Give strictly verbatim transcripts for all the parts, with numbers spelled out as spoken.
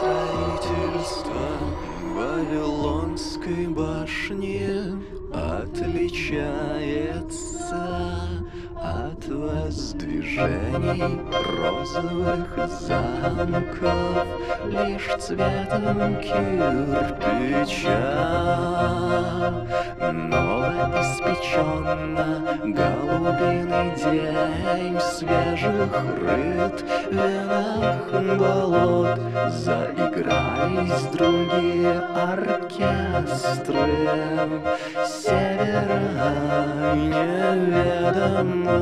Строительство Вавилонской башни отличается от воздвижений розовых замков лишь цветом кирпича. Новоиспеченно голубиный день свежих рыб в венах болот. Заигрались другие оркестры севера неведомо.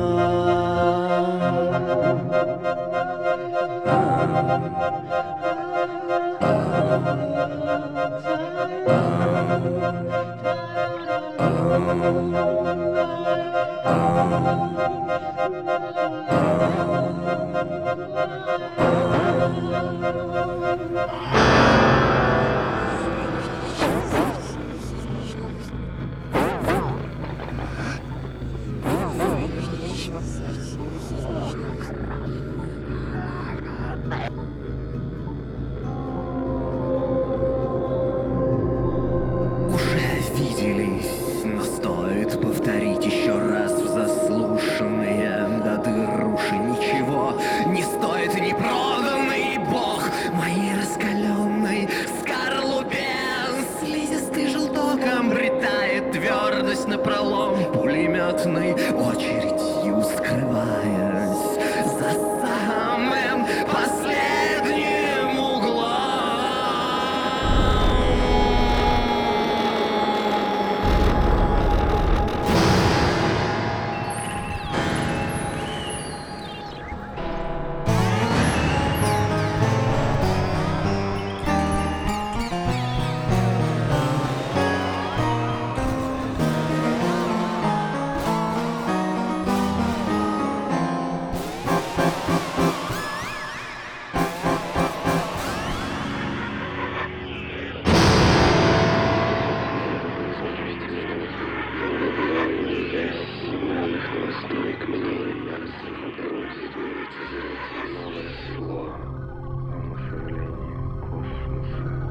Но стоит повторить еще раз в заслушанные до дыр уши. Ничего не стоит ни проданный бог моей раскаленной скорлупе. Слизистый желток обретает твердость напролом пулеметной очередью, скрываясь за самым последним углом. Стойк мне ясно бросит новое село. Население космоса.